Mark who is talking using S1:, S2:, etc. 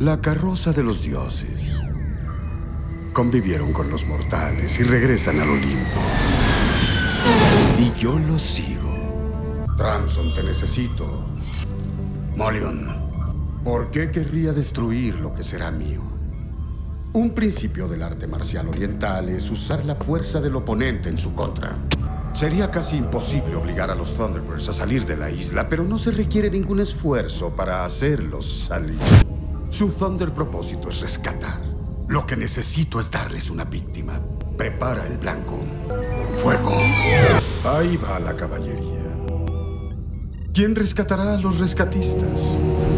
S1: La carroza de los dioses. Convivieron con los mortales y regresan al Olimpo. Y yo los sigo. Tramson, te necesito. Molion, ¿por qué querría destruir lo que será mío? Un principio del arte marcial oriental es usar la fuerza del oponente en su contra. Sería casi imposible obligar a los Thunderbirds a salir de la isla, pero no se requiere ningún esfuerzo para hacerlos salir. Su Thunder propósito es rescatar. Lo que necesito es darles una víctima. Prepara el blanco. ¡Fuego! Ahí va la caballería. ¿Quién rescatará a los rescatistas?